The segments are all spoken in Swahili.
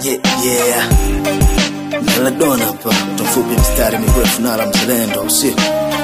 Yeah. Maradona hapa, tufupi mstari mirefu na mzalendo usio.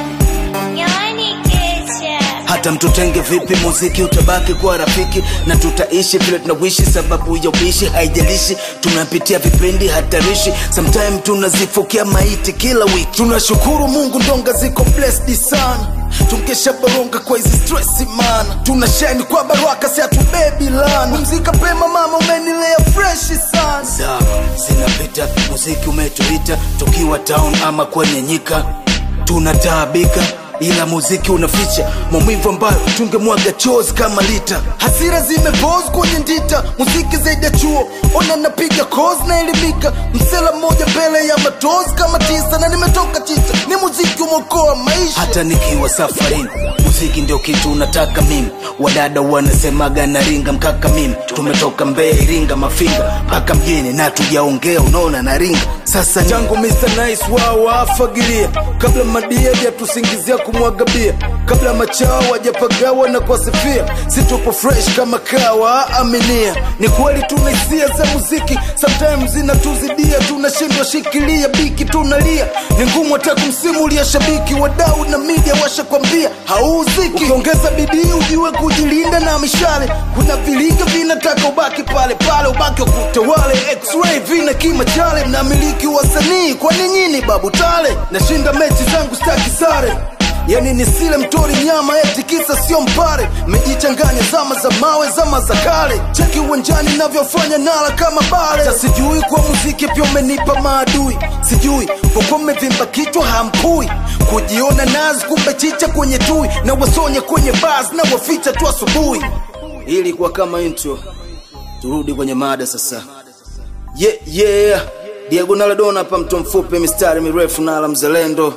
Hata mtutenge vipi muziki utabaki kwa rafiki, na tutaishi vile tunawishi sababu ya ubishi. Haijalishi tunapitia vipindi hatarishi, sometimes tunazifukia maiti kila wiki. Tunashukuru Mungu ndonga ziko blessed sana, tungesha baronga kwa hizi stress mana. Tunashine kwa baraka si atubebi lana. Mzika pema mama umenilea fresh sana. Zao zinapita muziki umetuita, tukiwa town ama kwenye nyika tunataabika, ila muziki unaficha maumivu ambayo tungemwaga chozi kama lita. Hasira zimepose kwenye ndita, muziki zaidi ya chuo. Ona napiga kozi na elimika, msela mmoja mbele ya matozi kama tisa. Na nimetoka tita, ni muziki umokoa maisha. Hata nikiwa safarini, muziki ndio kitu unataka mimi. Wadada wanasemaga na ringa mkaka mimi. Tumetoka Mbeya, Iringa, Mafinga mpaka mjini na tujaongea unaona na ringa. Sasa jangu Mr. Nice wao wafagilia, kabla madia ya tusingizia kumwaga bia, kabla machao wajapagawa na kuwasifia. Situpo fresh kama kawa aminia. Ni kweli tunaisia za muziki sometimes zinatuzidia, tunashindwa shikilia biki tunalia. Ni ngumu hata kumsimulia shabiki, wadau na media washakwambia hauziki. Ukiongeza bidii ujue kujilinda na mishale, kuna vilinga vinataka ubaki pale pale, ubaki kutawale. X-ray vina kima chale, na miliki wasanii kwa nini babu tale. Nashinda mechi zangu staki sare, yani nisile mtori nyama eti kisa sio mpare. Mejichanganya zama za mawe zama za kale, cheki uwanjani navyofanya nala kama bale. Cha sijui kwa muziki pia umenipa maadui, sijui kwa kwa mmevimba kichwa hamkui. Kujiona nazi kumbe chicha kwenye tui, na wasonya kwenye bars na waficha tu asubuhi. Ili kwa kama intro, turudi kwenye mada sasa. Yeah. Diego Maradona hapa, mtu mfupi mistari mirefu na mzalendo.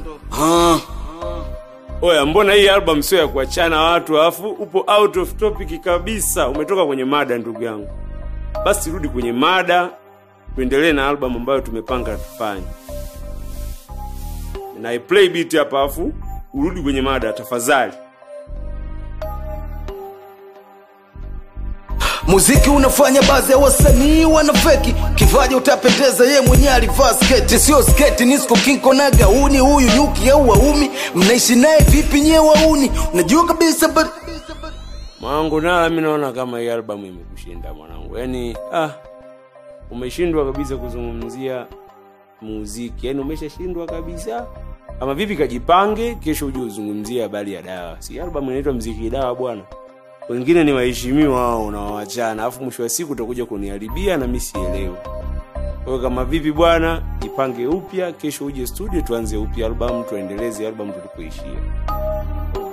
Oya, mbona hii album sio ya kuachana watu afu upo out of topic kabisa? Umetoka kwenye mada ndugu yangu. Basi rudi kwenye mada, tuendelee na album ambayo tumepanga tufanye. Na I play beat hapa afu urudi kwenye mada tafadhali. Muziki unafanya baadhi ya wasanii wanafeki, kivaje utapendeza ye mwenye alivaa sketi. Sio sketi ni Nisko Kinko na gauni, huyu nyuki au waumi. Mnaishi naye vipi nye wauni? Unajua kabisa but mwanangu na mimi naona kama hii album imekushinda mwanangu. Yaani umeshindwa kabisa kuzungumzia muziki. Yaani umeshashindwa kabisa. Ama vipi kajipange kesho uje uzungumzie habari ya dawa. Si album inaitwa Muziki Dawa bwana. Wengine ni waheshimiwa wao na waachana, afu mwisho wa siku utakuja kuniharibia na mimi sielewi. Kwa kama vipi bwana, jipange upya, kesho uje studio tuanze upya album, tuendeleze album tulipoishia.